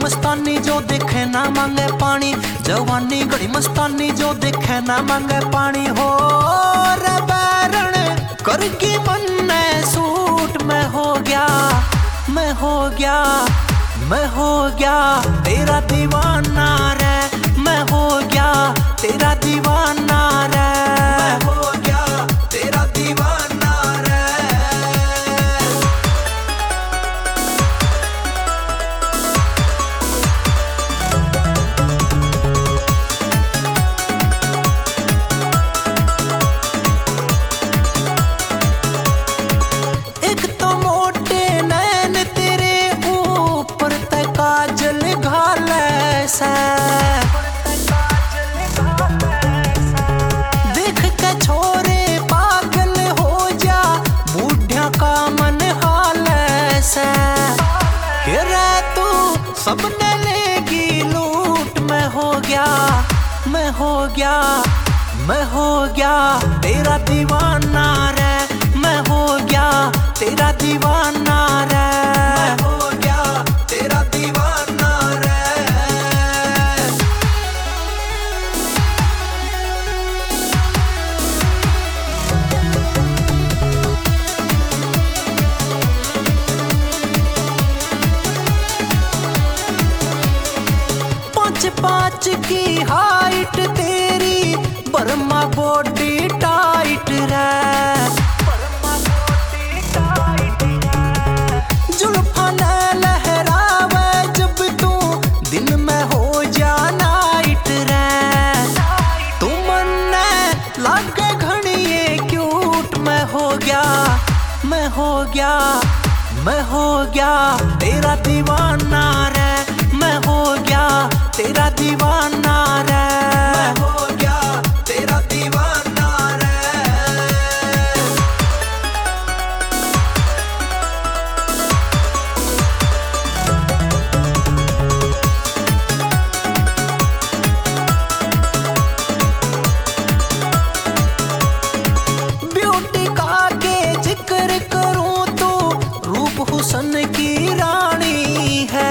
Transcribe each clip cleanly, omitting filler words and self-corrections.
मस्तानी जो देखे ना मांगे पानी, जवानी घड़ी मस्तानी जो देखे ना मांगे पानी। हो रे बैरण करगी मन ने सूट, मैं हो गया, मैं हो गया, मैं हो गया तेरा दीवाना रे, मैं हो गया तेरा दीवाना रे, मैं हो गया तेरा दीवाना रे। एक तो मोटे नैन तेरे ऊपर तक काजल घाले से, देख के छोरे पागल हो जा बूढ़िया का मन हाल से। रे तू सबने लेगी लूट, मैं हो गया, मैं हो गया, मैं हो गया तेरा दीवाना रे, मैं हो गया तेरा दीवाना रे, मैं हो गया तेरा दीवाना रे। पाँच पाँच की हाइट तेरी, बर्मा बॉडी टाइट रे, जुल्फा ने लहरावे जब तू दिन में हो जा नाइट रे। तू मन ने लागे घड़िए क्यूट, मैं हो गया, मैं हो गया, मैं हो गया तेरा दीवाना रे, मैं हो गया तेरा दीवाना रे, मैं हो गया तेरा दीवाना रे। ब्यूटी का के जिक्र करूं तो रूप हुस्न की रानी है,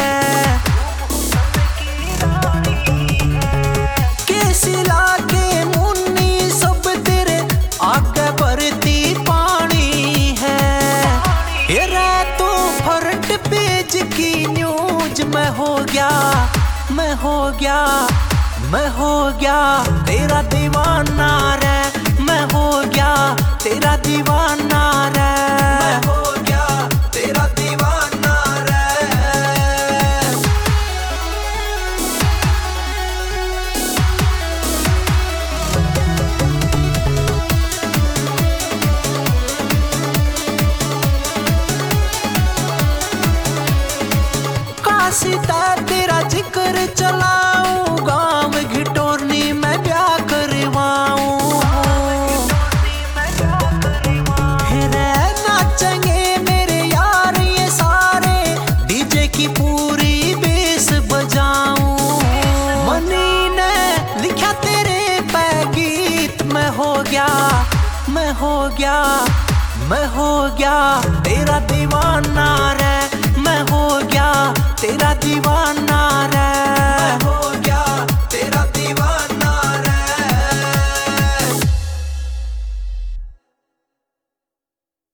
केसिला के मुन्नी सब तेरे आगे बढ़ती पानी है। रे तू फ्रंट पेज की न्यूज, मैं हो गया, मैं हो गया, मैं हो गया तेरा दीवाना रे, मैं हो गया तेरा दीवाना रे, मैं हो गया तेरा दीवाना रे। काशी तेरा जिक्र चलाऊं, गांव घिटोरनी में ब्याह करवाऊं, रे नाचेंगे मेरे यार ये सारे, डीजे की पूरी बेस बजाऊं। मनी ने लिखा तेरे पे गीत, मैं हो गया, मैं हो गया, मैं हो गया तेरा दीवाना रे, मैं हो गया तेरा दीवाना